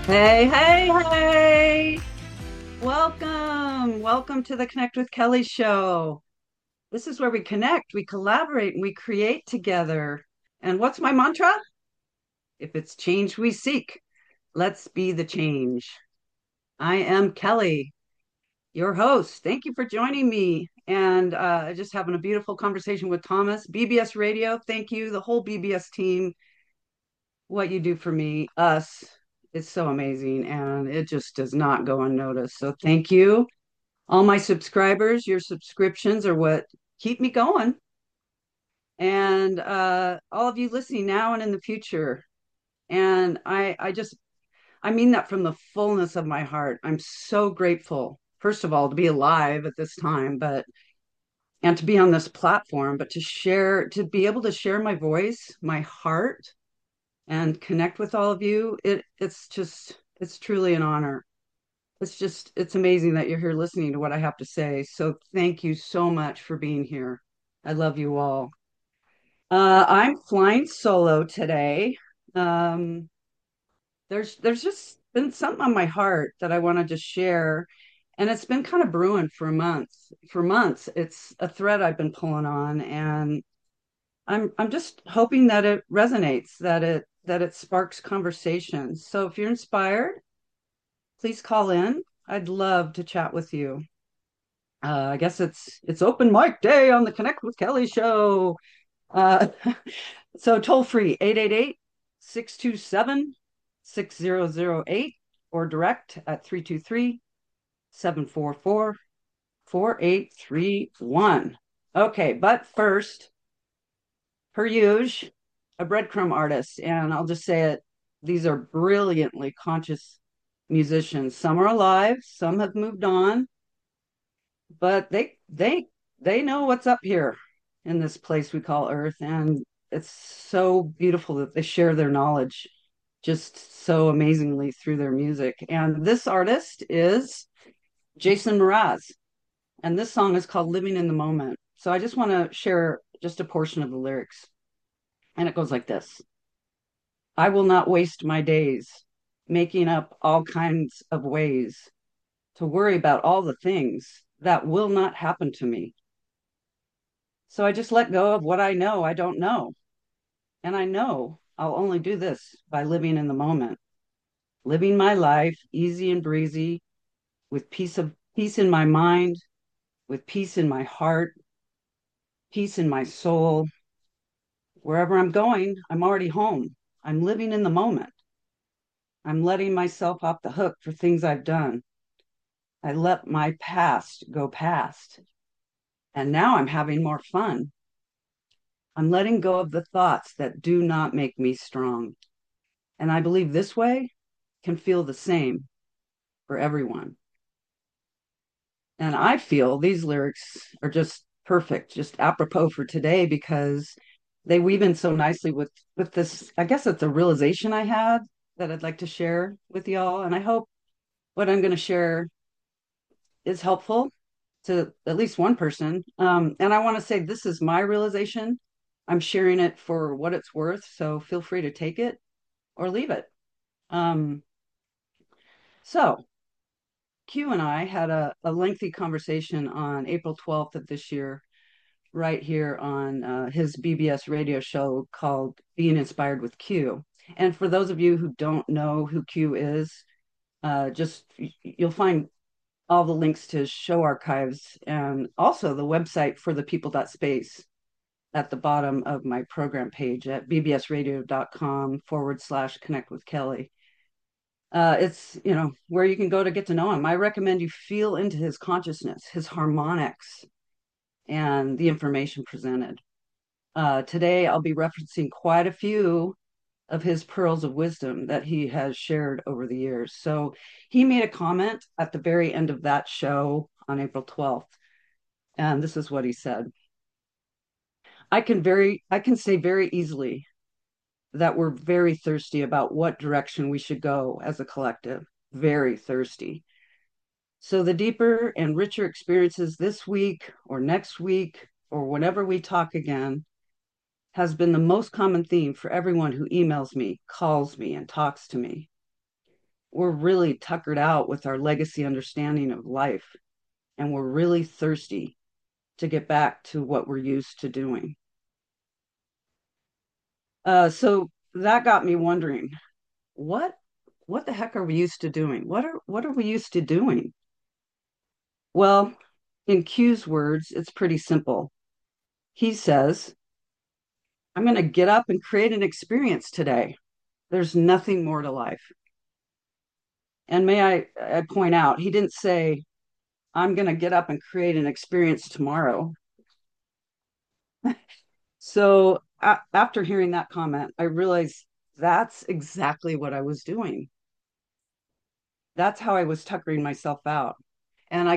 Hey, hey, hey. Welcome. Welcome to the Connect with Kelly show. This is where we connect, we collaborate, and we create together. And what's my mantra? If it's change we seek, let's be the change. I am Kelly, your host. Thank you for joining me. And just having a beautiful conversation with Thomas, BBS Radio. Thank you, the whole BBS team. What you do for me, us, is so amazing. And it just does not go unnoticed. So thank you. All my subscribers, your subscriptions are what keep me going. And all of you listening now and in the future. And I mean that from the fullness of my heart. I'm so grateful, first of all, to be alive at this time, but and to be on this platform, but to be able to share my voice, my heart, and connect with all of you. It's truly an honor. It's amazing that you're here listening to what I have to say. So thank you so much for being here. I love you all. I'm flying solo today. Um, there's just been something on my heart that I want to just share, and it's been kind of brewing for a month. For months, it's a thread I've been pulling on, and I'm just hoping that it resonates, that it sparks conversations. So if you're inspired, please call in. I'd love to chat with you. I guess it's open mic day on the Connect with Kelly show. Uh, so toll free 888-627-6008 or direct at 323-744-4831. Okay, but first, per usual, a breadcrumb artist, and I'll just say it. These are brilliantly conscious musicians. Some are alive, some have moved on, but they know what's up here in this place we call Earth, and it's so beautiful that they share their knowledge just so amazingly through their music. And this artist is Jason Mraz, and this song is called Living in the Moment. So I just want to share just a portion of the lyrics, and it goes like this. I will not waste my days making up all kinds of ways to worry about all the things that will not happen to me. So I just let go of what I know I don't know. And I know I'll only do this by living in the moment, living my life easy and breezy, with peace in my mind, with peace in my heart, peace in my soul. Wherever I'm going, I'm already home. I'm living in the moment. I'm letting myself off the hook for things I've done. I let my past go past. And now I'm having more fun. I'm letting go of the thoughts that do not make me strong. And I believe this way can feel the same for everyone. And I feel these lyrics are just perfect, just apropos for today because they weave in so nicely with this. I guess it's a realization I had that I'd like to share with y'all. And I hope what I'm going to share is helpful to at least one person. And I want to say this is my realization. I'm sharing it for what it's worth. So feel free to take it or leave it. Um, so Q and I had a lengthy conversation on April 12th of this year, right here on his BBS radio show called Being Inspired with Q. And for those of you who don't know who Q is, just you'll find all the links to show archives and also the website for the people.space at the bottom of my program page at bbsradio.com/connect with Kelly. It's where you can go to get to know him. I recommend you feel into his consciousness, his harmonics, and the information presented. Today, I'll be referencing quite a few of his pearls of wisdom that he has shared over the years. So he made a comment at the very end of that show on April 12th, and this is what he said. I can say very easily that we're very thirsty about what direction we should go as a collective, very thirsty. So the deeper and richer experiences this week or next week or whenever we talk again has been the most common theme for everyone who emails me, calls me, and talks to me. we're really tuckered out with our legacy understanding of life, and we're really thirsty to get back to what we're used to doing. So that got me wondering, what what the heck are we used to doing? What are we used to doing? Well, in Q's words, it's pretty simple. He says, I'm going to get up and create an experience today. There's nothing more to life. And I point out, he didn't say, I'm going to get up and create an experience tomorrow. So after hearing that comment, I realized that's exactly what I was doing. That's how I was tuckering myself out. And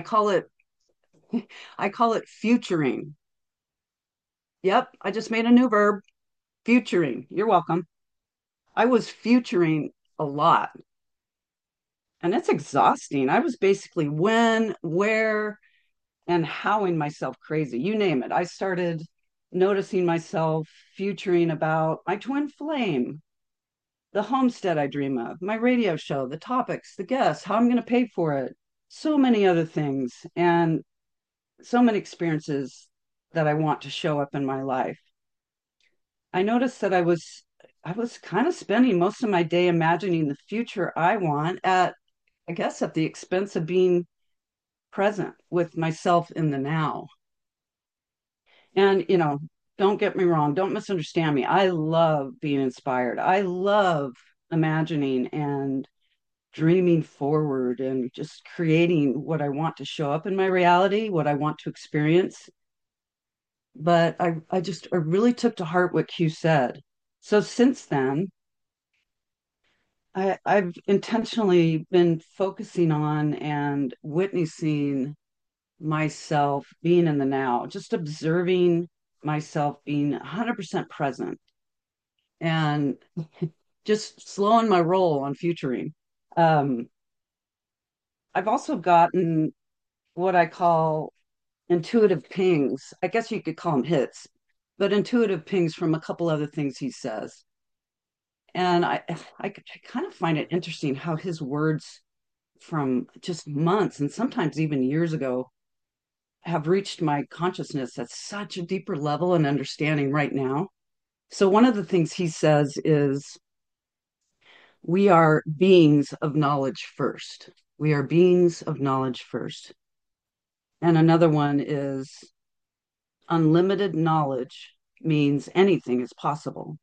I call it futuring. Yep, I just made a new verb, futuring. You're welcome. I was futuring a lot, and it's exhausting. I was basically when, where, and howing myself crazy. You name it. I started noticing myself futuring about my twin flame, the homestead I dream of, my radio show, the topics, the guests, how I'm going to pay for it, so many other things, and so many experiences that I want to show up in my life. I noticed that I was kind of spending most of my day imagining the future I want at, I guess, at the expense of being present with myself in the now. And, don't get me wrong, don't misunderstand me. I love being inspired. I love imagining and dreaming forward and just creating what I want to show up in my reality, what I want to experience. But I really took to heart what Q said. So since then, I've intentionally been focusing on and witnessing myself being in the now, just observing myself being 100% present and just slowing my roll on futuring. Um, I've also gotten what I call intuitive pings. I guess you could call them hits, but intuitive pings from a couple other things he says. And I kind of find it interesting how his words from just months and sometimes even years ago have reached my consciousness at such a deeper level and understanding right now. So, one of the things he says is, we are beings of knowledge first. We are beings of knowledge first. And another one is, unlimited knowledge means anything is possible.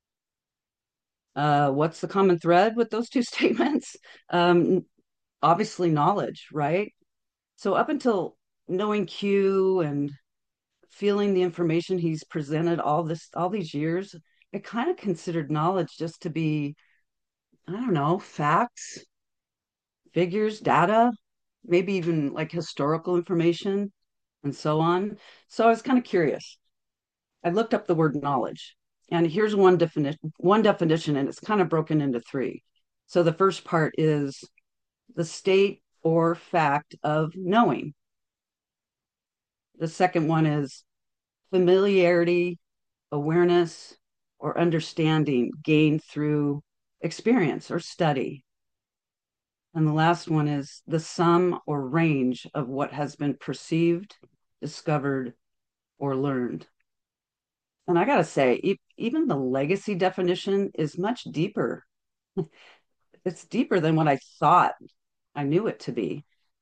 What's the common thread with those two statements? Obviously, knowledge, right? So, up until knowing Q and feeling the information he's presented all these years, I kind of considered knowledge just to be, I don't know, facts, figures, data, maybe even like historical information and so on. So I was kind of curious. I looked up the word knowledge, and here's one definition, and it's kind of broken into three. So the first part is the state or fact of knowing. The second one is familiarity, awareness, or understanding gained through experience or study. And the last one is the sum or range of what has been perceived, discovered, or learned. And I got to say, even the legacy definition is much deeper. It's deeper than what I thought I knew it to be.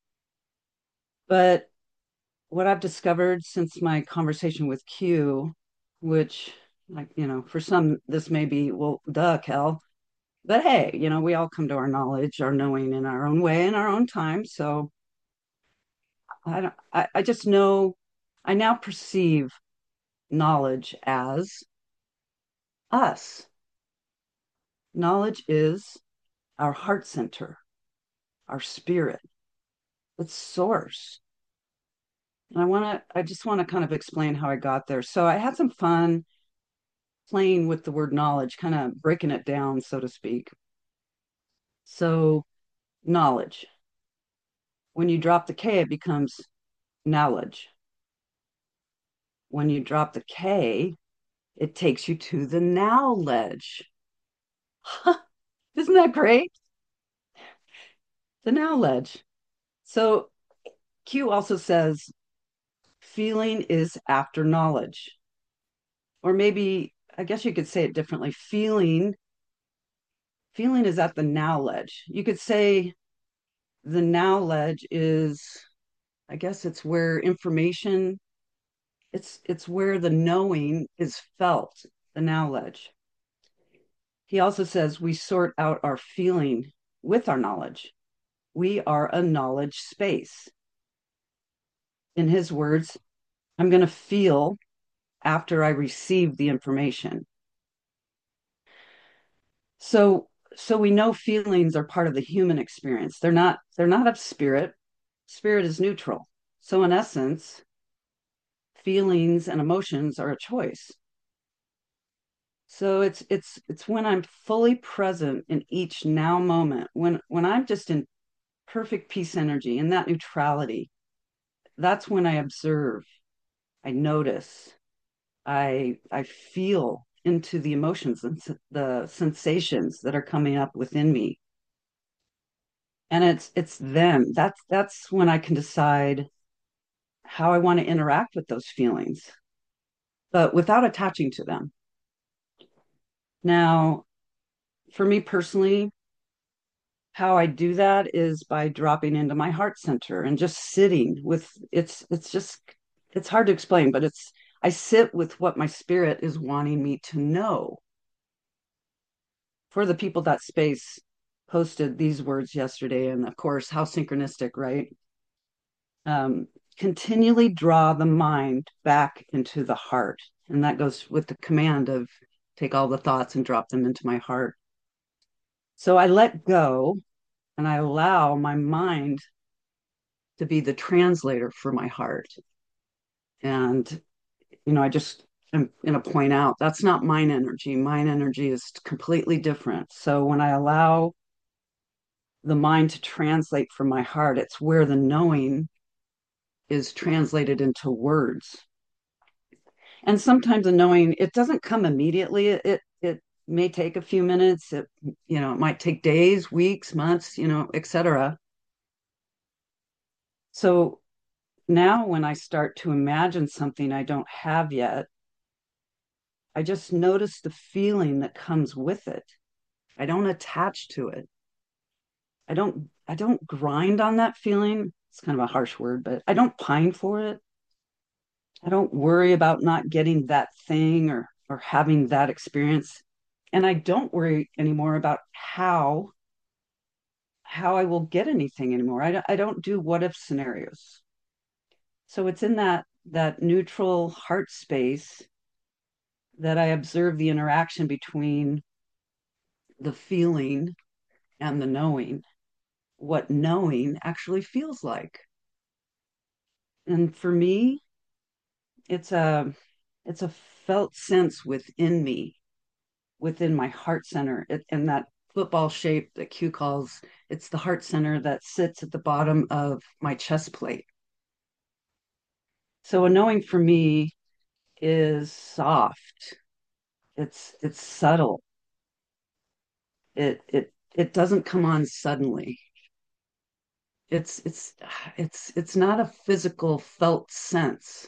But what I've discovered since my conversation with Q, which, like, for some, this may be, well, duh, Kel. But hey, we all come to our knowledge, our knowing in our own way, in our own time. So I don't, I just know, I now perceive knowledge as us. Knowledge is our heart center, our spirit, its source. And I just want to kind of explain how I got there. So I had some fun playing with the word knowledge, kind of breaking it down, so to speak. So, knowledge. When you drop the K, it becomes knowledge. When you drop the K, it takes you to the now ledge. Isn't that great? the knowledge. So Q also says feeling is after knowledge. Or maybe I guess you could say it differently. Feeling is at the knowledge. You could say the knowledge is, I guess it's where information, it's where the knowing is felt, the knowledge. He also says we sort out our feeling with our knowledge. We are a knowledge space. In his words, I'm going to feel after I receive the information. So we know feelings are part of the human experience. They're not of spirit. Spirit is neutral. So in essence, feelings and emotions are a choice. So it's when I'm fully present in each now moment, when I'm just in perfect peace energy, in that neutrality, that's when I observe, I notice, I feel into the emotions and the sensations that are coming up within me. And it's then that's when I can decide how I want to interact with those feelings, but without attaching to them. Now, for me personally, how I do that is by dropping into my heart center and just sitting with it's just it's hard to explain, but it's I sit with what my spirit is wanting me to know. For the people that space posted these words yesterday, and of course, how synchronistic, right? Um, Continually draw the mind back into the heart. And that goes with the command of take all the thoughts and drop them into my heart. So I let go and I allow my mind to be the translator for my heart. And, I just am going to point out that's not mine energy. Mine energy is completely different. So when I allow the mind to translate from my heart, it's where the knowing is translated into words. And sometimes the knowing it doesn't come immediately. It may take a few minutes. It might take days, weeks, months, etc. So now when I start to imagine something I don't have yet, I just notice the feeling that comes with it. I don't attach to it. I don't grind on that feeling. It's kind of a harsh word, but I don't pine for it. I don't worry about not getting that thing or having that experience. And I don't worry anymore about how I will get anything anymore. I don't do what if scenarios. So it's in that neutral heart space that I observe the interaction between the feeling and the knowing, what knowing actually feels like. And for me, it's a it's a felt sense within me, within my heart center, and that football shape that Q calls it's the heart center that sits at the bottom of my chest plate. So a knowing for me is soft. It's subtle. It doesn't come on suddenly. It's not a physical felt sense.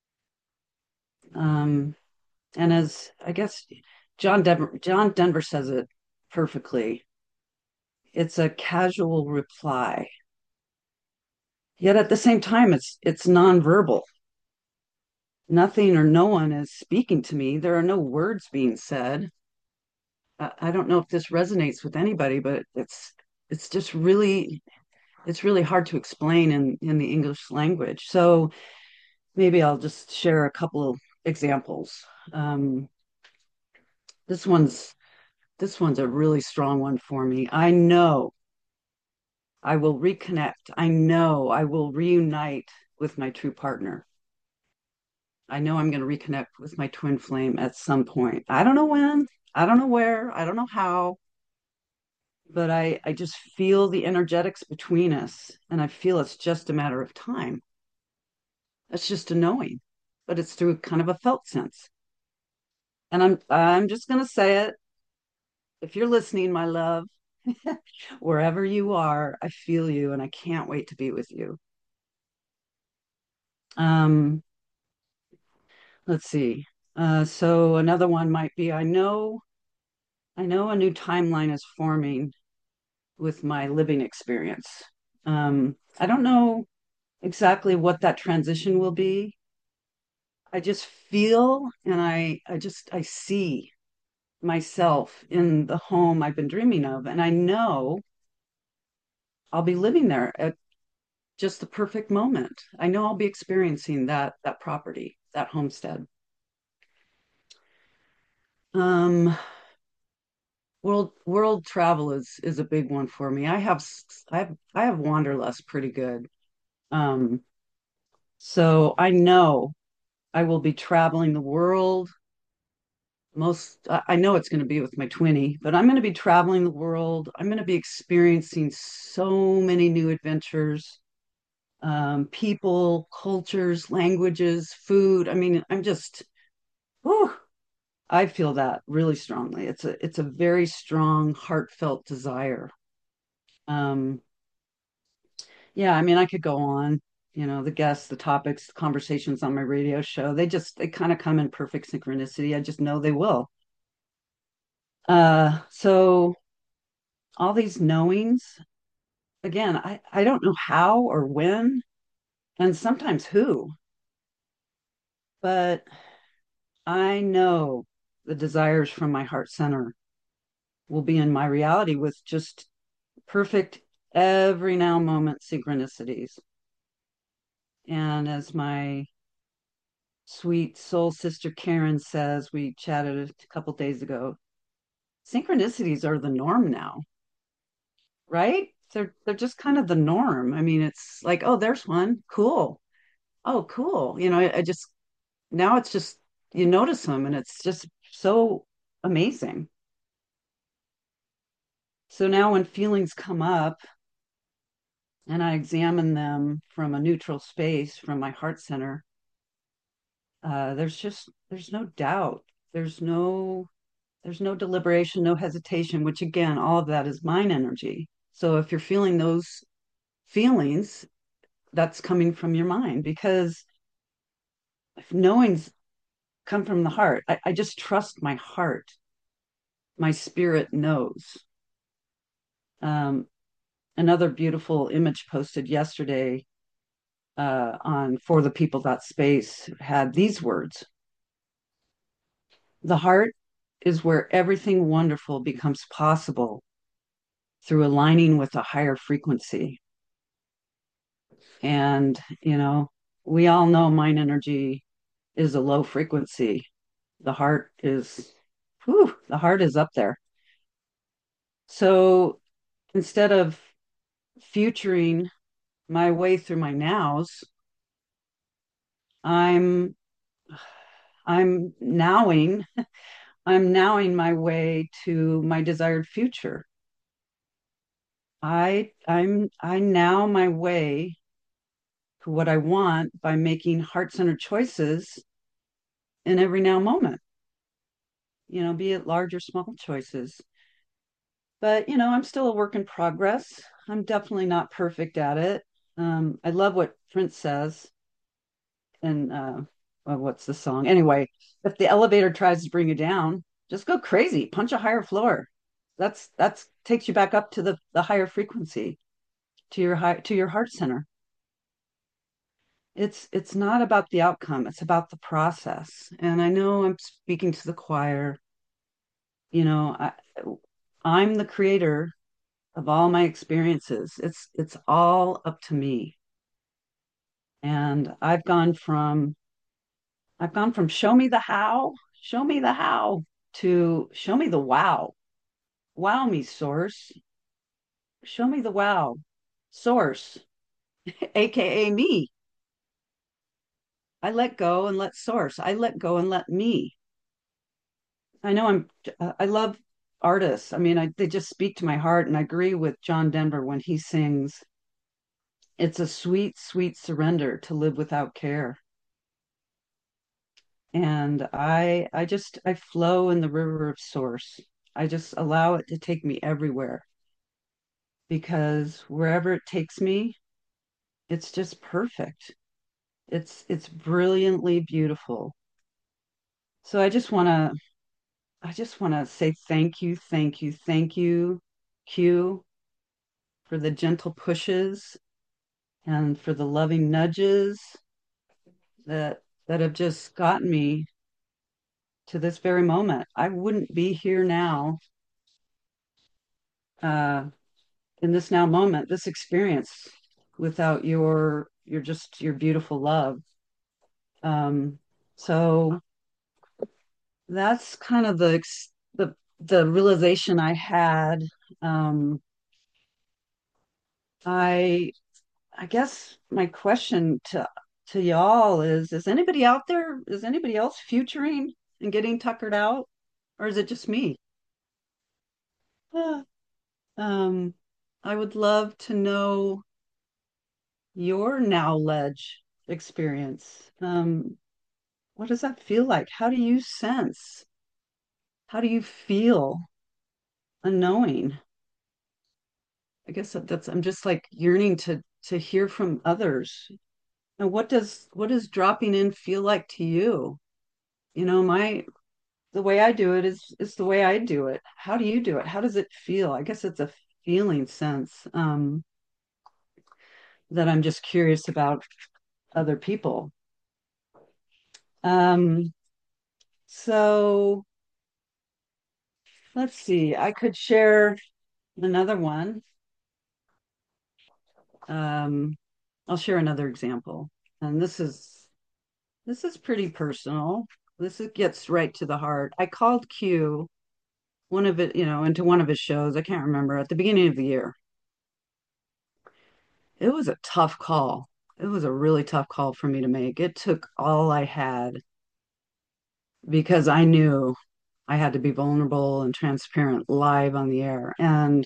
Um, and as I guess John Denver says it perfectly, it's a casual reply. Yet at the same time, it's nonverbal. Nothing or no one is speaking to me. There are no words being said. I don't know if this resonates with anybody, but it's just really hard to explain in the English language. So maybe I'll just share a couple of examples. Um, this one's this one's a really strong one for me. I know I will reconnect. I know I will reunite with my true partner. I know I'm going to reconnect with my twin flame at some point. I don't know when, I don't know where, I don't know how, but I just feel the energetics between us. And I feel it's just a matter of time. It's just a knowing, but it's through kind of a felt sense. And I'm just going to say it. If you're listening, my love, Wherever you are, I feel you and I can't wait to be with you. Um, let's see. So another one might be I know a new timeline is forming with my living experience. I don't know exactly what that transition will be. I just feel and I see myself in the home I've been dreaming of. And I know I'll be living there at just the perfect moment. I know I'll be experiencing that property, that homestead. Um, world travel is a big one for me. I have wanderlust pretty good. Um, so I know I will be traveling the world. I know it's going to be with my 20, but I'm going to be traveling the world. I'm going to be experiencing so many new adventures, people, cultures, languages, food. I mean, whew, I feel that really strongly. It's a very strong, heartfelt desire. Um, yeah, I mean, I could go on. You know, the guests, the topics, the conversations on my radio show, they kind of come in perfect synchronicity. I just know they will. So all these knowings, again, I don't know how or when, and sometimes who, but I know the desires from my heart center will be in my reality with just perfect every now moment synchronicities. And as my sweet soul sister Karen says, we chatted a couple days ago, synchronicities are the norm now, right? They're just kind of the norm. I mean, it's like, oh, there's one. Cool. Oh, cool. You know, I just now it's just you notice them and it's just so amazing. So now when feelings come up and I examine them from a neutral space, from my heart center, there's no doubt. There's no there's no deliberation, no hesitation, which again, all of that is mind energy. So if you're feeling those feelings, that's coming from your mind because if knowing's come from the heart. I just trust my heart. My spirit knows. Um, another beautiful image posted yesterday on For the People Space had these words: the heart is where everything wonderful becomes possible through aligning with a higher frequency. And, you know, we all know mind energy is a low frequency. The heart is, whew, the heart is up there. So instead of futuring my way through my nows, I'm I'm nowing I'm nowing my way to my desired future. I now my way to what I want by making heart-centered choices in every now moment, you know, be it large or small choices. But, you know, I'm still a work in progress. I'm definitely not perfect at it. I love what Prince says and well, what's the song? Anyway, if the elevator tries to bring you down, just go crazy, punch a higher floor. That's takes you back up to the higher frequency, to your heart center. It's not about the outcome, it's about the process. And I know I'm speaking to the choir, you know, I'm the creator of all my experiences. It's all up to me. And I've gone from show me the how, to show me the wow. Wow me, source. Show me the wow. Source, aka me. I let go and let source. I let go and let me. I know I love artists. I mean, they just speak to my heart. And I agree with John Denver when he sings, it's a sweet, sweet surrender to live without care. And I flow in the river of source. I just allow it to take me everywhere. because wherever it takes me, it's just perfect. It's brilliantly beautiful. So I just want to say thank you, thank you, thank you, Q, for the gentle pushes and for the loving nudges that have just gotten me to this very moment. I wouldn't be here now, uh, in this now moment, this experience, without your beautiful love. Um, so that's kind of the realization I had. Um, I I guess my question to y'all is anybody out there? Is anybody else futuring and getting tuckered out, or is it just me? Ah, Um, I would love to know your now ledge experience. What does that feel like? How do you sense? How do you feel a knowing? I guess that's I'm just like yearning to hear from others. And what does dropping in feel like to you? You know, my the way I do it is the way I do it. How do you do it? How does it feel? I guess it's a feeling sense, that I'm just curious about other people. Um, so let's see. I could share another one. Um, I'll share another example, and this is pretty personal. Gets right to the heart. I called Q one of it, into one of his shows. I can't remember at the beginning of the year. It was a tough call. It was a really tough call for me to make. It took all I had because I knew I had to be vulnerable and transparent live on the air. And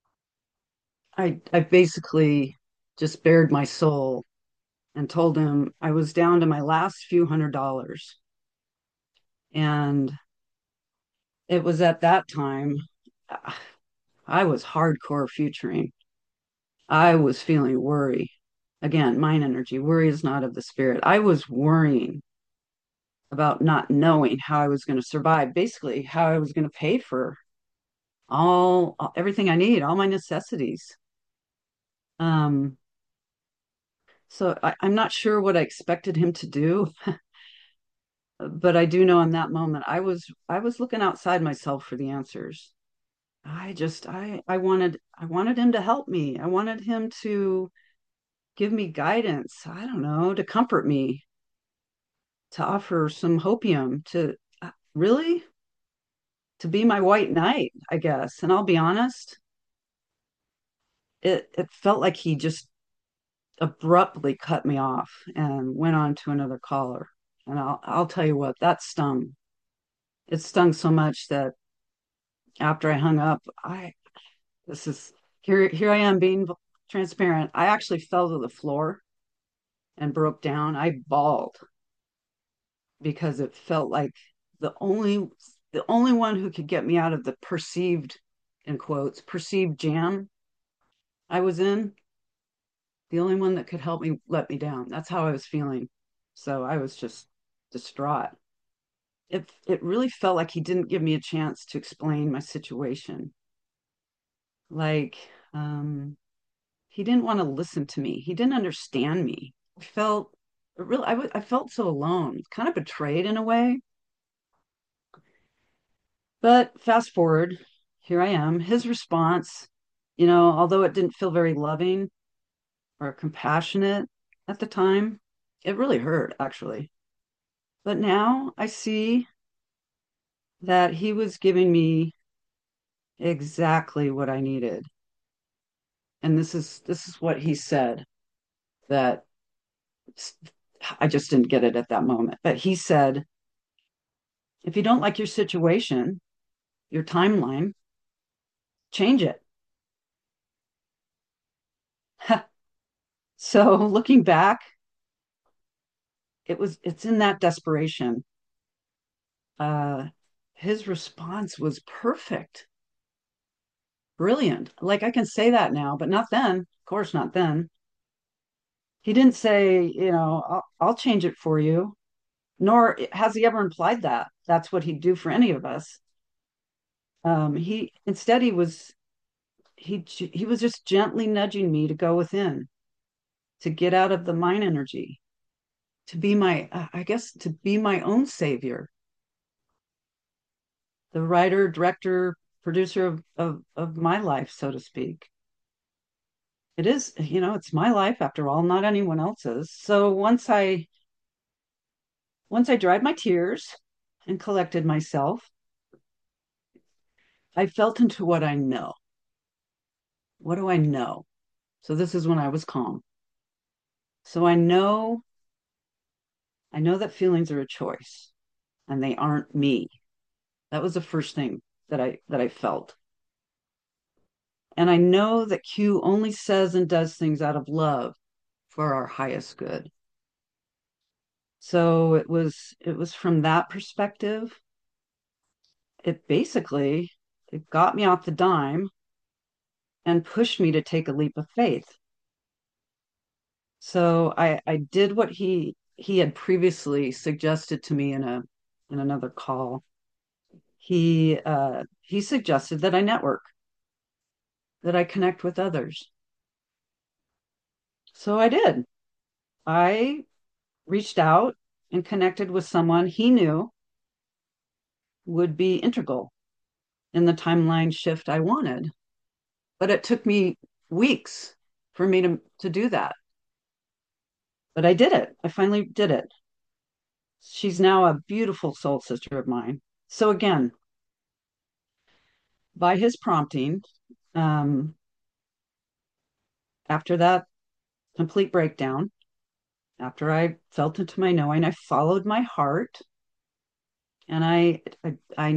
I basically just bared my soul and told him I was down to my last few $100s. And it was at that time I was hardcore futuring. I was feeling worry. Again, mind energy. Worry is not of the spirit. I was worrying about not knowing how I was going to survive, basically how I was going to pay for everything I need, all my necessities. Um, I'm not sure what I expected him to do, but I do know in that moment I was looking outside myself for the answers. I wanted him to help me. I wanted him to give me guidance. I don't know, to comfort me, to offer some hopium, to really to be my white knight, I guess. And I'll be honest, it felt like he just abruptly cut me off and went on to another caller. And I'll tell you what, that stung. It stung so much that after I hung up, I this is here I am being transparent. I actually fell to the floor and broke down. I bawled because it felt like the only the only one who could get me out of the perceived, in quotes, perceived jam I was in, the only one that could help me let me down. That's how I was feeling. So I was just distraught. It really felt like he didn't give me a chance to explain my situation. Like, he didn't want to listen to me. He didn't understand me. I felt I felt so alone, kind of betrayed in a way. But fast forward, here I am. His response, although it didn't feel very loving or compassionate at the time, it really hurt actually. But now I see that he was giving me exactly what I needed. And this is what he said that I just didn't get it at that moment. But he said, if you don't like your situation, your timeline, change it. So looking back, it's in that desperation. Uh, his response was perfect. brilliant. Like I can say that now, but not then. Of course, not then. He didn't say, I'll change it for you, nor has he ever implied that that's what he'd do for any of us. He instead he was just gently nudging me to go within, to get out of the mind energy, to be I guess, to be my own savior, the writer, director, producer of my life, so to speak. It is, it's my life after all, not anyone else's. So once I dried my tears and collected myself, I felt into what I know. What do I know? So this is when I was calm. So I know that feelings are a choice and they aren't me. That was the first thing that I felt. And I know that Q only says and does things out of love for our highest good. So it was from that perspective, it got me off the dime and pushed me to take a leap of faith. So I did what he had previously suggested to me in another call. He suggested that I network, that I connect with others. So I did. I reached out and connected with someone he knew would be integral in the timeline shift I wanted. But it took me weeks for me to do that. But I did it. I finally did it. She's now a beautiful soul sister of mine. So again, by his prompting, um, after that complete breakdown, after I felt into my knowing, I followed my heart and I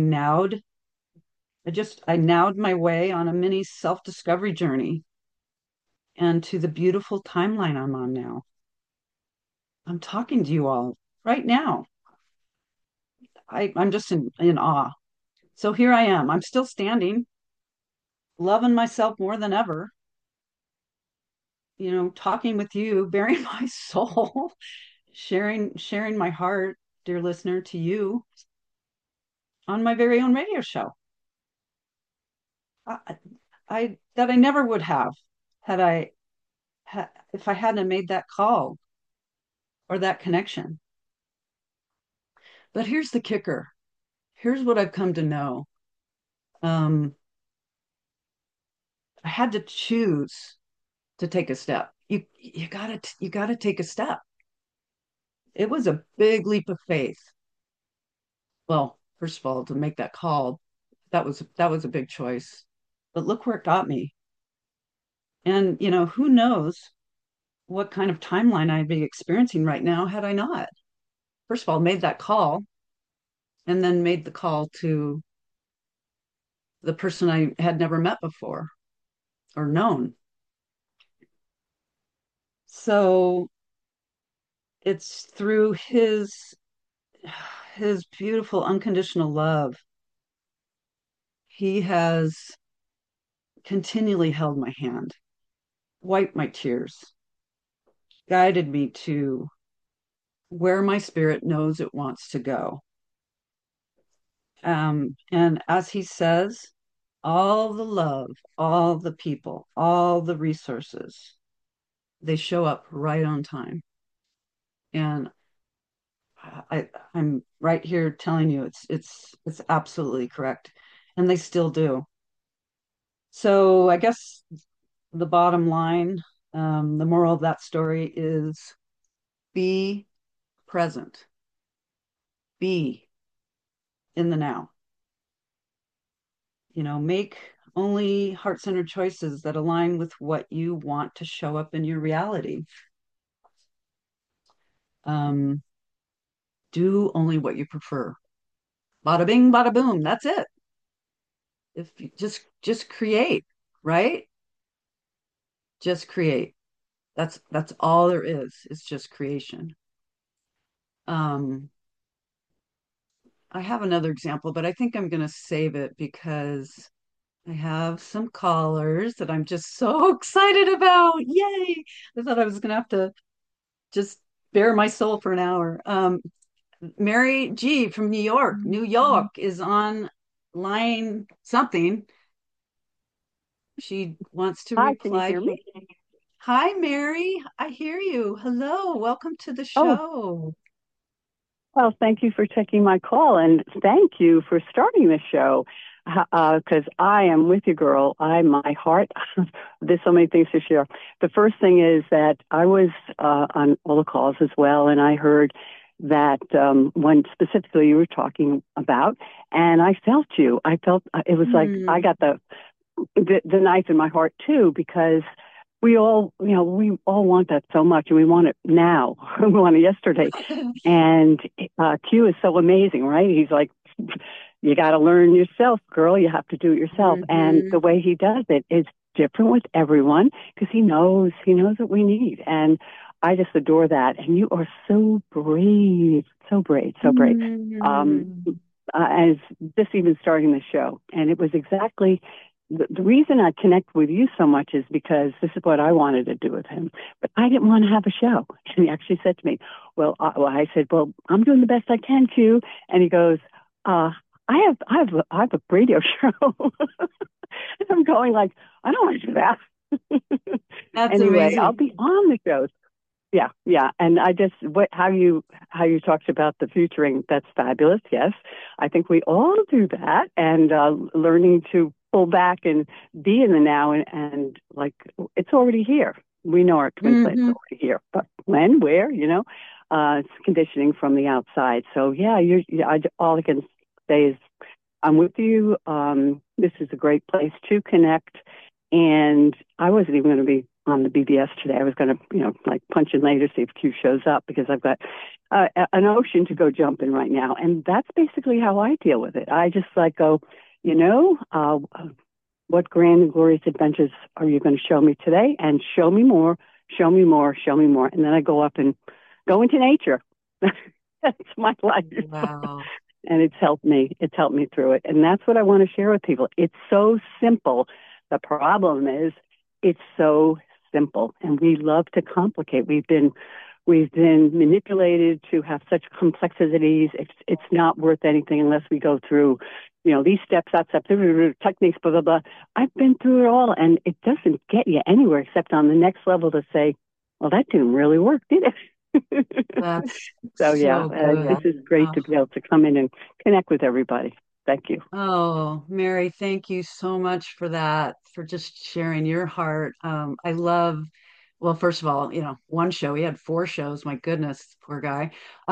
nowed my way on a mini self-discovery journey and to the beautiful timeline I'm on now. I'm talking to you all right now. I'm just in awe. So here I am. I'm still standing, loving myself more than ever, talking with you, bearing my soul, sharing my heart, dear listener, to you on my very own radio show. I, I that I never would have had if I hadn't made that call or that connection. But here's the kicker. Here's what I've come to know. Um, I had to choose to take a step. You gotta take a step. It was a big leap of faith. Well, first of all, to make that call, that was a big choice. But look where it got me. And who knows what kind of timeline I'd be experiencing right now had I not. First of all, made that call and then made the call to the person I had never met before or known. So it's through his beautiful unconditional love. He has continually held my hand, wiped my tears, guided me to where my spirit knows it wants to go. And as he says, all the love, all the people, all the resources, they show up right on time. And I'm right here telling you it's absolutely correct. And they still do. So I guess the bottom line, the moral of that story is be present, be in the now. Make only heart-centered choices that align with what you want to show up in your reality. Um, do only what you prefer. Bada bing, bada boom. That's it. If you just create, right? Just create. That's all there is. It's just creation. Um, I have another example, but I think I'm going to save it because I have some callers that I'm just so excited about. Yay! I thought I was gonna have to just bare my soul for an hour. Mary G from New York. New York is on line something. She wants to Hi, can you reply. hear me? Hi, Mary. I hear you. Hello. Welcome to the Oh, show. well, thank you for taking my call and thank you for starting the show. Because I am with you, girl. My heart, there's so many things to share. The first thing is that I was on all the calls as well, and I heard that one specifically you were talking about, and I felt you. I felt it was like I Hmm. got the knife in my heart too, because we all want that so much, and we want it now. We want it yesterday. And Q is so amazing, right? He's like, you got to learn yourself, girl. You have to do it yourself. And the Hmm. way he does it is different with everyone because he knows what we need. And I just adore that. And you are so brave, so brave, so brave. Um, Hmm. as just even starting the show. And it was exactly the reason I connect with you so much is because this is what I wanted to do with him. But I didn't want to have a show. And he actually said to me, I said, well, I'm doing the best I can, Q. And he goes, uh, I have a radio show. And I'm going like, I don't want to do that. That's Anyway, I'll amazing. be on the show. Yeah, yeah. And I just how you talked about the futuring, that's fabulous. Yes. I think we all do that and learning to pull back and be in the now and like it's already here. We know our twin flames Hmm. are already here. But when, where, it's conditioning from the outside. So yeah, all I can say is I'm with you. This is a great place to connect. And I wasn't even going to be on the BBS today. I was going to, like punch in later, see if Q shows up because I've got an ocean to go jump in right now. And that's basically how I deal with it. I just like go, you know, uh, what grand and glorious adventures are you going to show me today? And show me more, show me more, show me more. And then I go up and go into nature. That's my life. Wow. And it's helped me. It's helped me through it. And that's what I want to share with people. It's so simple. The problem is it's so simple and we love to complicate. We've been manipulated to have such complexities. It's not worth anything unless we go through, these steps, that step, techniques, blah, blah, blah. I've been through it all and it doesn't get you anywhere except on the next level to say, well, that didn't really work, did it? That's So yeah, so good. this is great Oh, to be able to come in and connect with everybody. Thank you. oh, Mary, thank you so much for that, for just sharing your heart. I love, well, first of all, one show, he had four shows. My goodness, poor guy.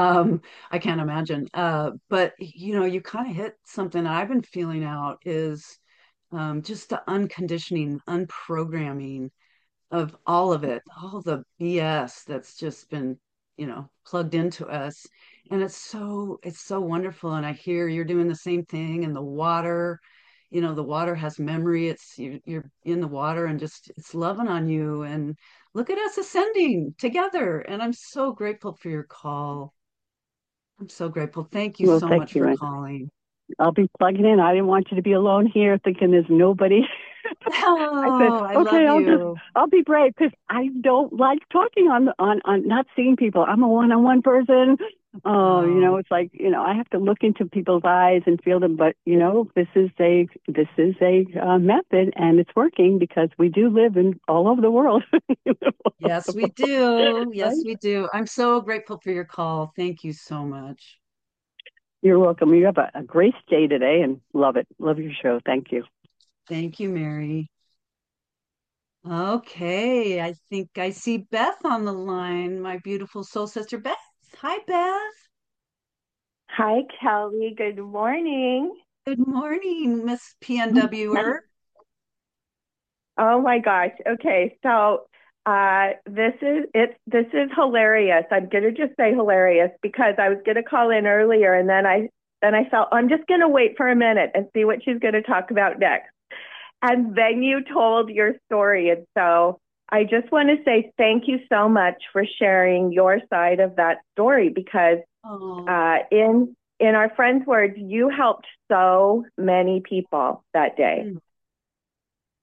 I can't imagine. But you kind of hit something I've been feeling out is just the unconditioning, unprogramming of all of it, all the BS that's just been, plugged into us. And it's so wonderful. And I hear you're doing the same thing. And the water, the water has memory. You're in the water and just it's loving on you. And look at us ascending together. And I'm so grateful for your call. I'm so grateful. Thank you Well, so thank much you. for And calling. I'll be plugging in. I didn't want you to be alone here thinking there's nobody. I said, Oh, I love okay, you. I'll be brave because I don't like talking on not seeing people. I'm a one-on-one person. Oh, Oh, it's like, I have to look into people's eyes and feel them. But, this is a method and it's working because we do live in all over the world. yes, we do. Yes, Right? we do. I'm so grateful for your call. Thank you so much. You're welcome. You have a great day today and love it. Love your show. Thank you. Thank you, Mary. Okay, I think I see Beth on the line, my beautiful soul sister Beth. Hi, Beth. Hi, Kelly. Good morning. Good morning, Miss PNWer. Oh my gosh. Okay, so this is hilarious. I'm gonna just say hilarious because I was gonna call in earlier and then I felt I'm just gonna wait for a minute and see what she's gonna talk about next. And then you told your story, and so I just want to say thank you so much for sharing your side of that story because Oh, in our friend's words, you helped so many people that day. mm,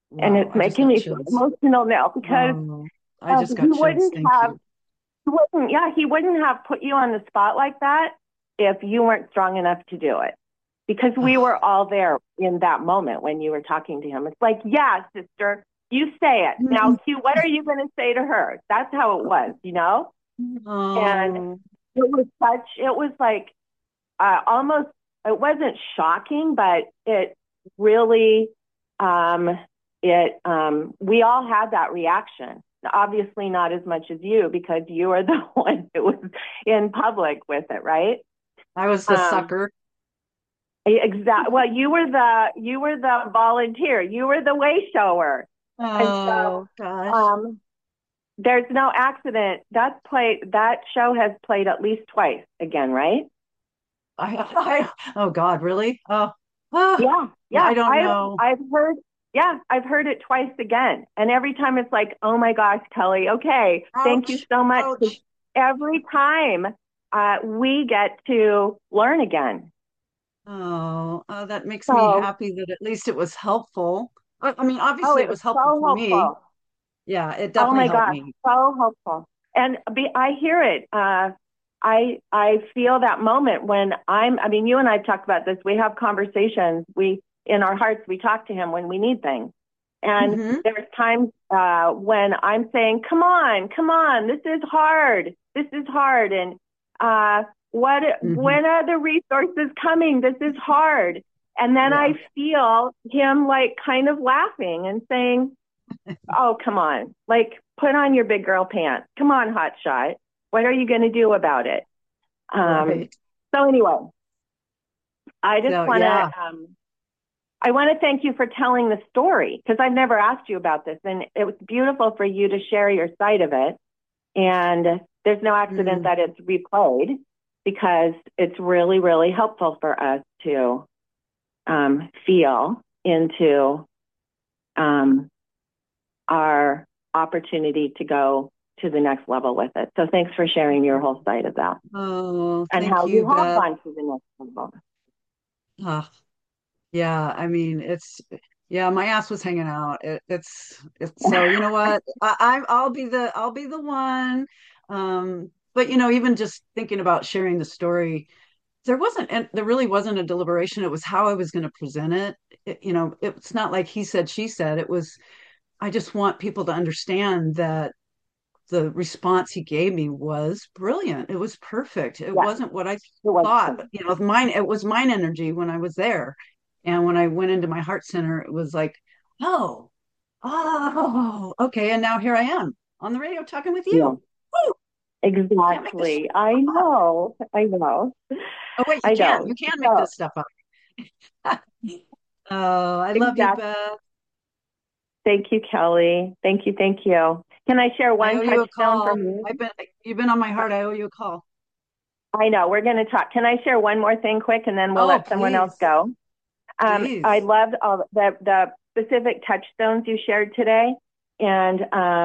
And Wow, it's I just making got me feel chills. emotional now because Oh, I just he got chills. wouldn't Thank have, you. he wouldn't have put you on the spot like that if you weren't strong enough to do it. Because we Oh, were all there in that moment when you were talking to him. It's like, yeah, sister, you say it. Now, Q, what are you going to say to her? That's how it was, you know? And oh, it was like almost, it wasn't shocking, but it really, um, we all had that reaction. Obviously, not as much as you because you are the one that was in public with it, right? I was the Um, sucker. exactly. Well, you were the volunteer. You were the way shower, and so Oh gosh. um, there's no accident. That show has played at least twice again, right? Oh God, really? Oh, Yeah, yeah, yeah. I don't know. I've heard. Yeah, I've heard it twice again, and every time it's like, oh my gosh, Kelly. Okay, thank you Ouch, so much. 'Cause ouch. every time we get to learn again. Oh, that makes me So, happy that at least it was helpful. I mean, oh, obviously it it was was helpful so for me. helpful. Yeah, it Oh definitely my helped gosh, me. so helpful. And I hear it. I feel that moment when I mean, you and I've talked about this. We have conversations. In our hearts, we talk to him when we need things. And Hmm. there's times when I'm saying, come on, this is hard. This is hard. And Hmm. when are the resources coming? This is hard. And then I Yeah. feel him like kind of laughing and saying, oh, come on. Like, put on your big girl pants. Come on, hot shot. What are you going to do about it? Um, Right. so anyway, I just So want yeah. to, I want to thank you for telling the story because I've never asked you about this, and it was beautiful for you to share your side of it. And there's no accident Mm. that it's replayed because it's really, really helpful for us to feel into um, our opportunity to go to the next level with it. So thanks for sharing your whole side of that Oh, and thank how you, you have Beth. gone to the next level. Ah, yeah, I mean, yeah, my ass was hanging out. It's so you know what? I'll be the one. But even just thinking about sharing the story, there really wasn't a deliberation. It was how I was going to present it. It's not like he said, she said. It was, I just want people to understand that the response he gave me was brilliant. It was perfect. It Yeah, wasn't what I it was. thought. Mine. It was mine energy when I was there, and when I went into my heart center, it was like, oh, oh, okay. And now here I am on the radio talking with Yeah, you. Woo! Can't make this exactly. I stuff up. know. I know. Oh wait, you I can. know. You can make So this stuff up. Oh, I love you, exactly. Beth. Thank you, Kelly. Thank you. Thank you. Can I share I one owe you a touchstone call. from you? You've been on my heart. I owe you a call. I know we're going to talk. Can I share one more thing quick and then we'll Oh, let someone else please, go? I please. loved all the specific touchstones you shared today. And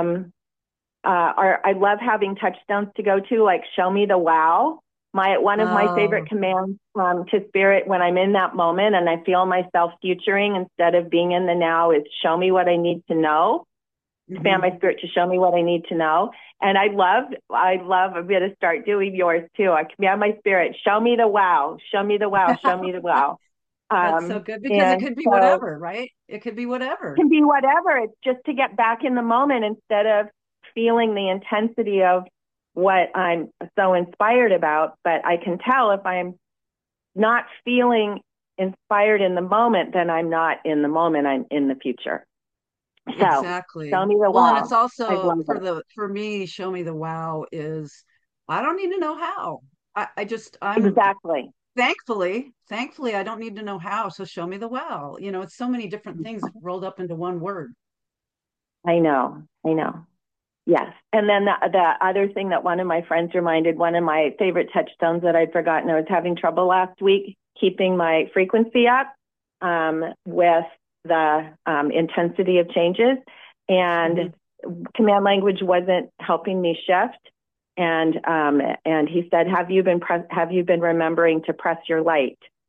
I love having touchstones to go to, like show me the wow. One of my favorite Oh. commands to spirit when I'm in that moment and I feel myself futuring instead of being in the now is show me what I need to know. Expand Hmm. my spirit to show me what I need to know. And I'm going to start doing yours too. I command my spirit, show me the wow, show me the wow, show me the wow. That's so good because it And could be so whatever, right? It could be whatever. can be whatever. It's just to get back in the moment instead of feeling the intensity of what I'm so inspired about. But I can tell if I'm not feeling inspired in the moment, then I'm not in the moment. I'm in the future. So Exactly. tell me the Well, and it's wow. I also love it. for me, show me the wow is I don't need to know how. I'm Exactly. thankfully, I don't need to know how. So show me the wow. It's so many different things rolled up into one word. I know. I know. Yes. And then the other thing that one of my friends reminded, one of my favorite touchstones that I'd forgotten, I was having trouble last week keeping my frequency up with the intensity of changes. Hmm. And command language wasn't helping me shift. And he said, have you been remembering to press your light?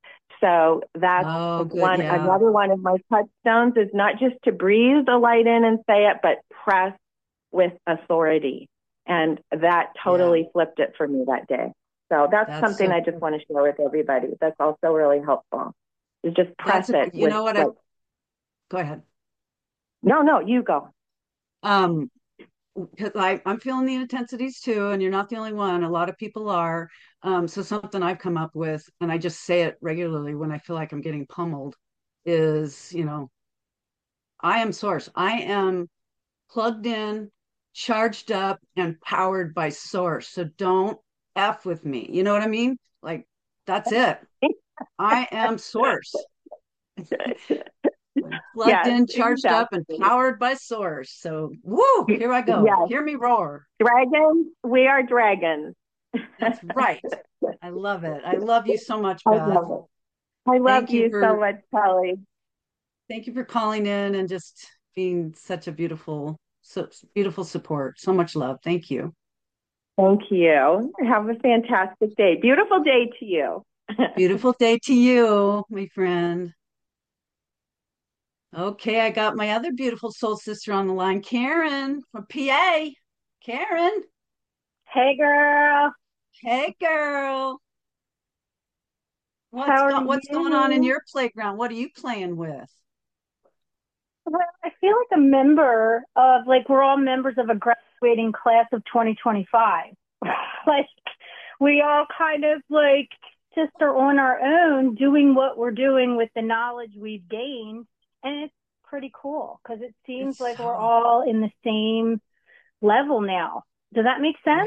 So that's Oh, good. one, Yeah. another one of my touchstones is not just to breathe the light in and say it, but press with authority. And that Yeah. totally flipped it for me that day. So that's That's something so I just cool. want to share with everybody. That's also really helpful. Is just press it You with know what? like, Go ahead. no, no, you go. Um, because I'm feeling the intensities too, and you're not the only one. A lot of people are. So something I've come up with, and I just say it regularly when I feel like I'm getting pummeled, is, I am source. I am plugged in, charged up, and powered by source. So don't F with me. You know what I mean? Like, that's it. I am source. I'm plugged Yes, in, charged up, and exactly. powered by source. So, woo, here I go. Yes, Hear me roar. dragons, we are dragons. That's right. I love it. I love you so much, I Beth. love it. I love Thank you you so for much, Kelly. thank you for calling in and just being such a beautiful support. So much love. Thank you. Thank you. Have a fantastic day. Beautiful day to you. Beautiful day to you, my friend. Okay, I got my other beautiful soul sister on the line, Karen from PA. Karen, Hey girl, hey girl. how are What's going on in you? your playground? What are you playing with? Well, I feel like a member of, like, we're all members of a graduating class of 2025. Like, we all kind of like just are on our own doing what we're doing with the knowledge we've gained. And it's pretty cool because it seems It's like we're so all in the same level now. Does that make yeah. sense?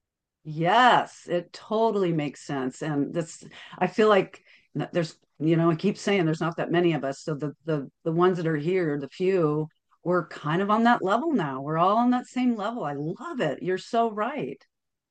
Yes, it totally makes sense. And this, I feel like there's, I keep saying there's not that many of us. So the ones that are here, the few, we're kind of on that level now. We're all on that same level. I love it. You're so right.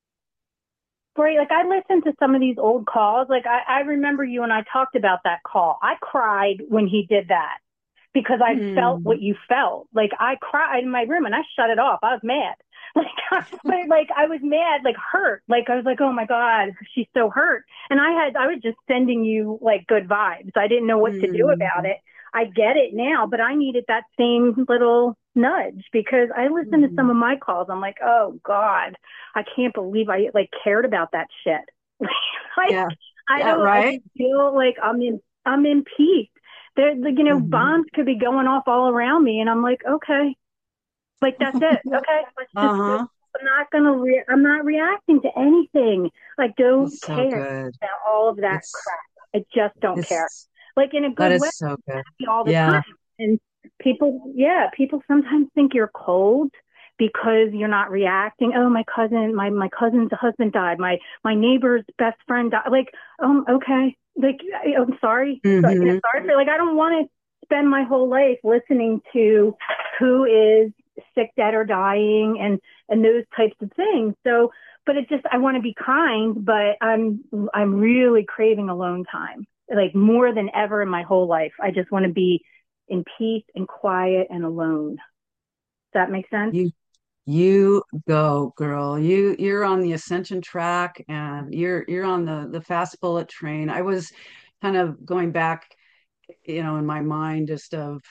Great. Like, I listened to some of these old calls. Like, I remember you and I talked about that call. I cried when he did that because I felt Hmm. what you felt. Like, I cried in my room and I shut it off. I was mad. But like, I was mad, like hurt. Like, I was like, oh my God, she's so hurt. And I was just sending you like good vibes. I didn't know what to do about Hmm. it. I get it now, but I needed that same little nudge because I listened to some Hmm. of my calls. I'm like, oh God, I can't believe I like cared about that shit. Like, Yeah. Yeah, I right. just feel like I'm in peace. There, like, Hmm. bombs could be going off all around me, and I'm like, okay, like that's it. Okay, let's just. Uh-huh. I'm not reacting to anything. Like, don't It's so care good. about all of that It's crap. I just don't care. it's Like, in a that good way, is so good. all the Yeah. time. And people sometimes think you're cold because you're not reacting. Oh, my cousin's husband died. My neighbor's best friend died. Like, okay. Like, I'm sorry. Hmm. Sorry for, like, I don't want to spend my whole life listening to who is sick, dead, or dying, and those types of things. So, but it just, I want to be kind, but I'm really craving alone time, like more than ever in my whole life. I just want to be in peace and quiet and alone. Does that make sense? You you go, girl. You're on the ascension track and you're on the fast bullet train. I was kind of going back, in my mind just of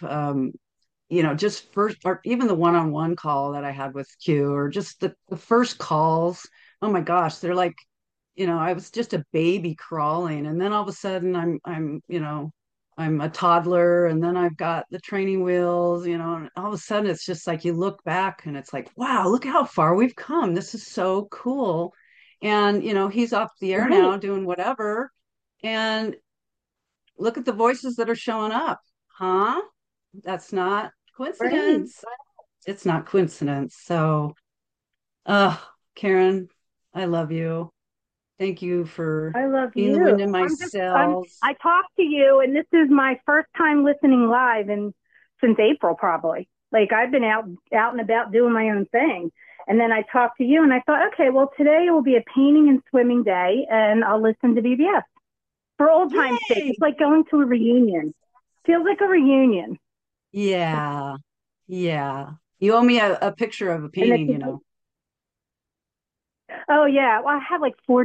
just first or even the one-on-one call that I had with Q or just the first calls. Oh my gosh, they're like, I was just a baby crawling, and then all of a sudden I'm a toddler, and then I've got the training wheels, and all of a sudden it's just like you look back and it's like, wow, look how far we've come. This is so cool. And he's off the air Right. now doing whatever. And look at the voices that are showing up. Huh? That's not Right. coincidence. It's not coincidence. So, uh, Karen, I love you. Thank you for I love being the wind in you. my sails. I talked to you, and this is my first time listening live and since April, probably. Like, I've been out and about doing my own thing. And then I talked to you and I thought, okay, well, today will be a painting and swimming day and I'll listen to BBS for old time's sake. Yay! It's like going to a reunion. Feels like a reunion. Yeah, yeah. You owe me a picture of a And it's painting. Oh yeah, well, I have like 40.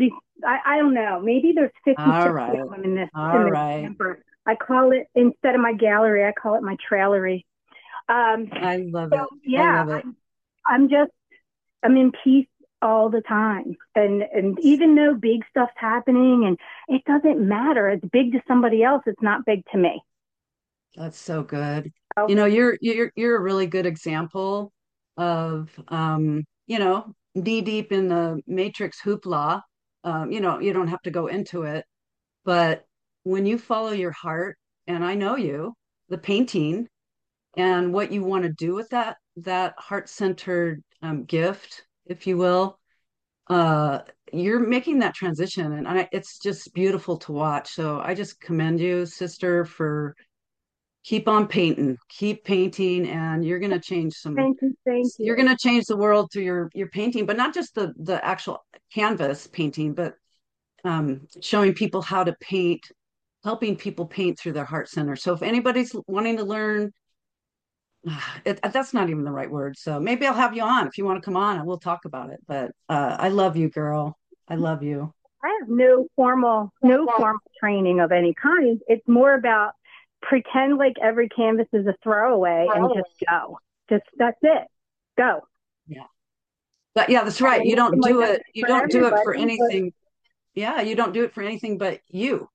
I don't know. Maybe there's All 56 right. of them in All this right. camper. I call it, instead of my gallery, I call it my trailery. Um, I love so it. I yeah, love it. I'm just I'm in peace all the time. And even though big stuff's happening and it doesn't matter, it's big to somebody else, it's not big to me. That's so good. So You're a really good example of knee deep in the matrix hoopla. You don't have to go into it, but when you follow your heart, and I know you, the painting and what you want to do with that heart-centered gift, if you will, uh, you're making that transition, and it's just beautiful to watch. So I just commend you, sister, for keep on painting, keep painting, and thank you're you. going to change the world through your painting, but not just the actual canvas painting, but showing people how to paint, helping people paint through their heart center. So if anybody's wanting to learn, that's not even the right word. So maybe I'll have you on if you want to come on and we'll talk about it. But I love you, girl. I love you. I have no formal training of any kind. It's more about pretend like every canvas is a throwaway and just go. Just that's it. Go. Yeah. But yeah, that's right. And it might not be You for don't do it for everybody, but anything. Yeah, you don't do it for anything but you.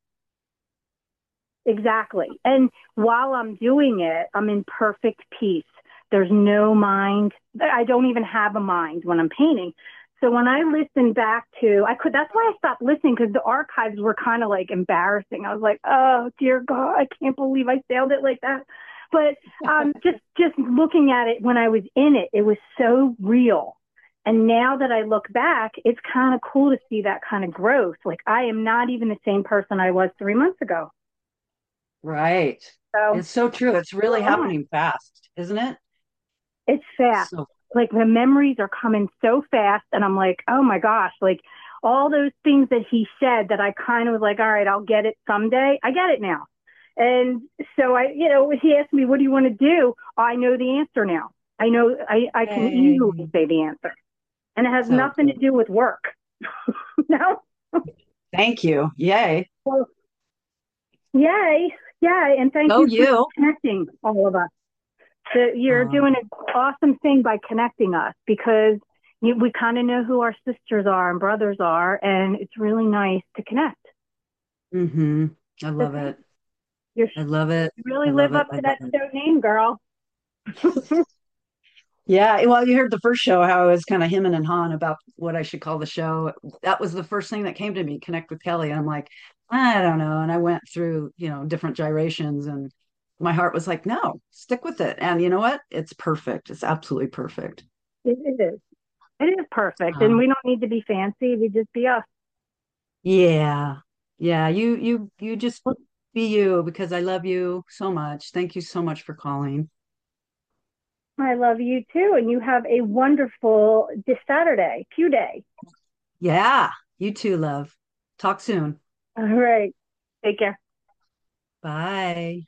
exactly. And while I'm doing it, I'm in perfect peace. There's no mind. I don't even have a mind when I'm painting. So when I listen back to, that's why I stopped listening because the archives were kind of like embarrassing. I was like, oh dear God, I can't believe I failed it like that. But just looking at it when I was in it, it was so real. And now that I look back, it's kind of cool to see that kind of growth. Like I am not even the same person I was 3 months ago. Right. So It's so true. It's really we're on. happening fast, isn't it? It's fast. So, Like the memories are coming so fast. And I'm like, oh my gosh, like all those things that he said that I kind of was like, all right, I'll get it someday. I get it now. And so he asked me, what do you want to do? I know the answer now. I know I can easily yay. say the answer. And it has So nothing to good. do with work. No. Thank you. Yay. Well, yay. Yay. And thank Go you for you. connecting all of us. So you're Um, doing an awesome thing by connecting us because we kind of know who our sisters are and brothers are, and it's really nice to connect. mm-hmm. I So love it. you I love it. I really love live it. up I to love that it. show name, girl. Yeah, well, you heard the first show how I was kind of hemming and hawing about what I should call the show. That was the first thing that came to me, Connect with Kelly. And I'm like, I don't know. And I went through, different gyrations and my heart was like, no, stick with it. And you know what? It's perfect. It's absolutely perfect. It is. It is perfect, and Um, we don't need to be fancy. We just be us. yeah. Yeah. You just be you because I love you so much. Thank you so much for calling. I love you too, and you have a wonderful this Saturday, Q Day. Yeah. You too, love. Talk soon. All right. Take care. Bye.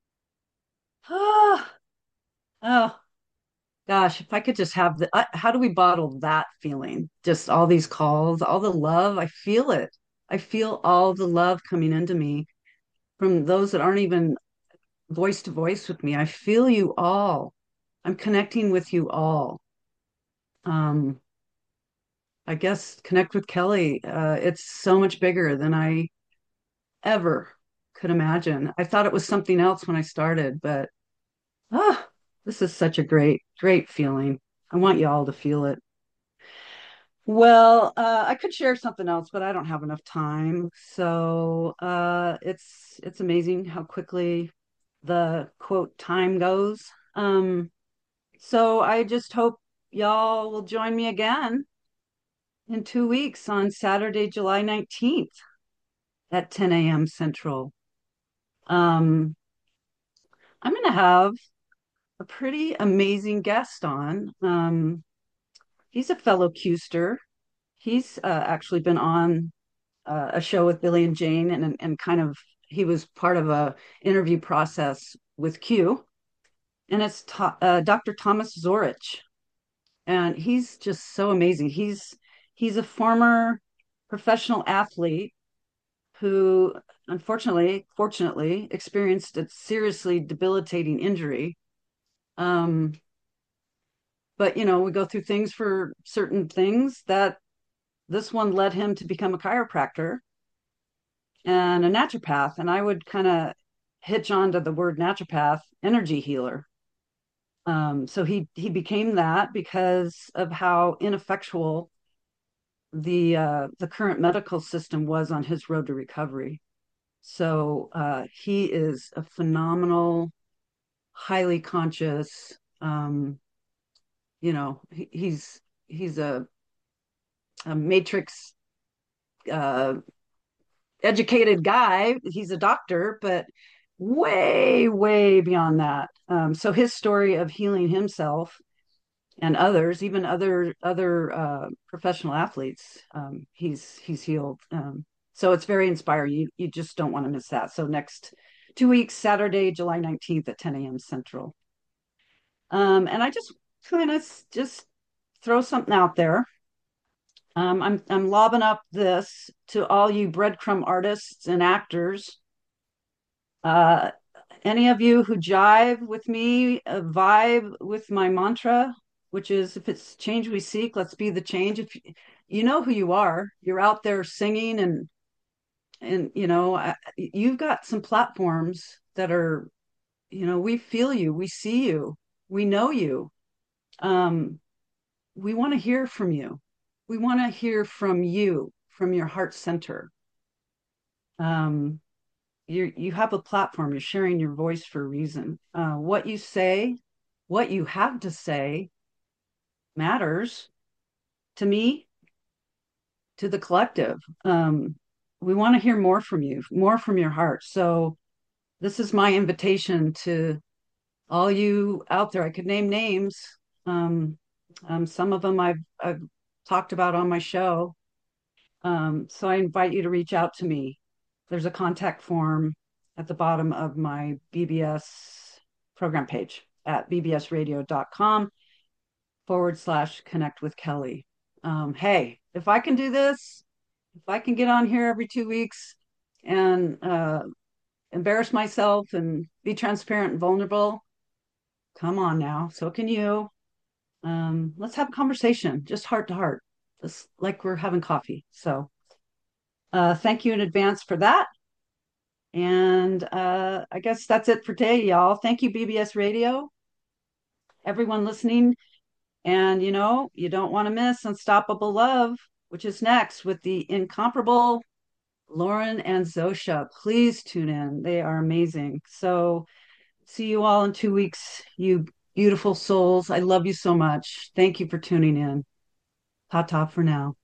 Oh, oh. Gosh, if I could just have how do we bottle that feeling? Just all these calls, all the love. I feel it. I feel all the love coming into me from those that aren't even voice to voice with me. I feel you all. I'm connecting with you all. Um, I guess connect with Kelly. It's so much bigger than I ever could imagine. I thought it was something else when I started, but ah, this is such a great feeling. I want you all to feel it. Well, I could share something else, but I don't have enough time. So it's amazing how quickly the quote time goes. So I just hope y'all will join me again in 2 weeks on Saturday, July 19th at 10 a.m. Central. Um, I'm going to have a pretty amazing guest on. He's a fellow Qster. He's actually been on a show with Billy and Jane, and kind of he was part of a interview process with Q, and it's Dr. Thomas Zorich, and he's just so amazing. He's a former professional athlete who fortunately experienced a seriously debilitating injury. Um, but we go through things for certain things that this one led him to become a chiropractor and a naturopath. And I would kind of hitch on to the word naturopath, energy healer. So he became that because of how ineffectual the current medical system was on his road to recovery. So he is a phenomenal, highly conscious. He's a matrix uh, educated guy. He's a doctor, but way, way beyond that. So his story of healing himself and others, even other professional athletes, he's healed. So it's very inspiring. You just don't want to miss that. So next 2 weeks, Saturday, July 19th at 10 a.m. Central. And I just kind of just throw something out there. I'm lobbing up this to all you breadcrumb artists and actors. Uh, any of you who jive with me, vibe with my mantra, which is if it's change we seek, let's be the change. If you know who you are, you're out there singing and you've got some platforms that are, we feel you, we see you, we know you. Um, we want to hear from you. We want to hear from you, from your heart center. Um, you have a platform. You're sharing your voice for a reason. What you say, what you have to say, matters to me, to the collective. We want to hear more from you, more from your heart. So this is my invitation to all you out there. I could name names. Um, some of them I've talked about on my show. So I invite you to reach out to me. There's a contact form at the bottom of my BBS program page at bbsradio.com/connect with Kelly. Hey, if I can do this, if I can get on here every 2 weeks and embarrass myself and be transparent and vulnerable, come on now. So can you. Let's have a conversation, just heart to heart, just like we're having coffee. So thank you in advance for that. And I guess that's it for today, y'all. Thank you, BBS Radio, everyone listening. And you don't want to miss Unstoppable Love, which is next with the incomparable Lauren and Zosha. Please tune in. They are amazing. So see you all in 2 weeks, you beautiful souls. I love you so much. Thank you for tuning in. Ta ta for now.